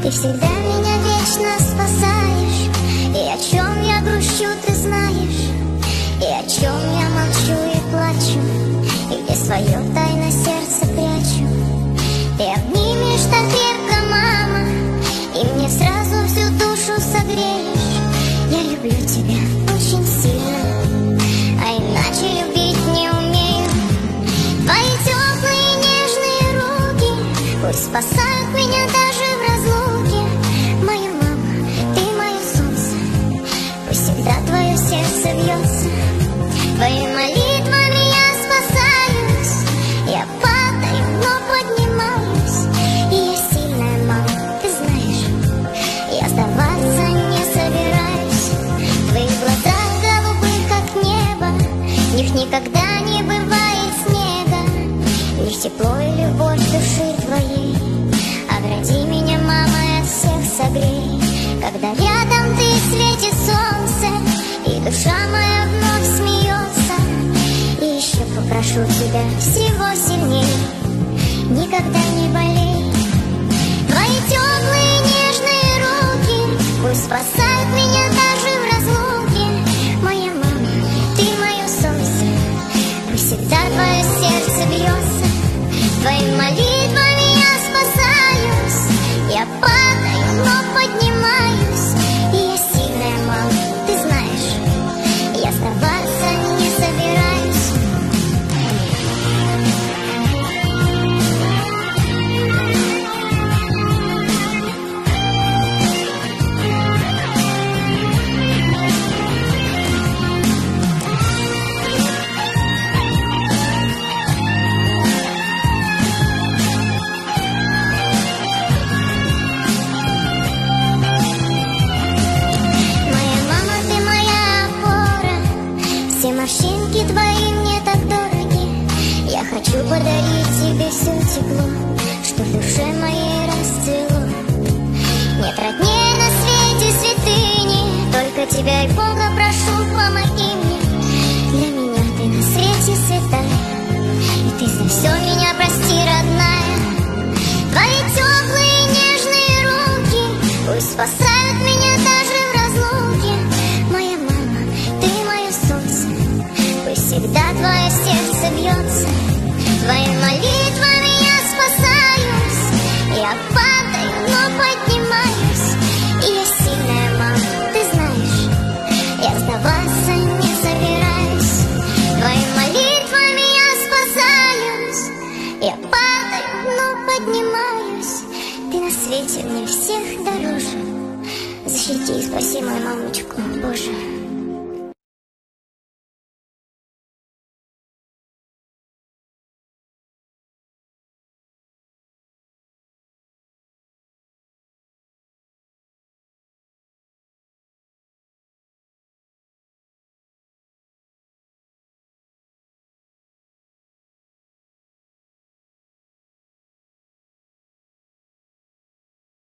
Ты всегда меня вечно спасаешь, и о чем я грущу, ты знаешь, и о чем я молчу и плачу, и где свое тайное сердце прячу. Ты обнимешь так крепко, мама, и мне сразу всю душу согреешь. Я люблю тебя очень сильно, а иначе любить не умею. Твои теплые нежные руки пусть спасают меня даже в разлуке. Моя мама, ты мое солнце, пусть всегда твое сердце бьется. Твоими молитвами я спасаюсь, я падаю, но поднимаюсь. И я сильная, мама, ты знаешь, я сдаваться не собираюсь. Твои глаза голубы, как небо, в них никогда не бывает снега. Лишь тепло и любовь души твоей. Огради меня, мама, и от всех согрей. Когда рядом ты, светит солнце, и душа моя вновь смеется. И еще попрошу тебя всего сильней, никогда не болей. Твои теплые нежные руки пусть спасают меня даже в разлуке. Моя мама, ты мое солнце, пусть всегда твое сердце бьется. Твоими молитвами я спасаюсь, я падаю, но поднимаюсь. И я сильная, мама, ты знаешь, я сдаваться не собираюсь. Морщинки твои мне так дороги. Я хочу подарить тебе все тепло, что в душе моей расцвело. Нет родней на свете святыни, только тебя и Бога прошу, помоги мне. Для меня ты на свете святая, и ты за все меня прости, родная. Твои теплые нежные руки пусть спасают меня даже в разлуке. Моя мама, ты мое солнце, пусть всегда твое сердце бьется. Твоими молитвами я спасаюсь, я падаю, но поднимаюсь. И я сильная, мама, ты знаешь, я сдаваться не собираюсь. Твоими молитвами я спасаюсь, я падаю, но поднимаюсь. Ты на свете мне всех дороже. Защити и спаси мою мамочку, Боже.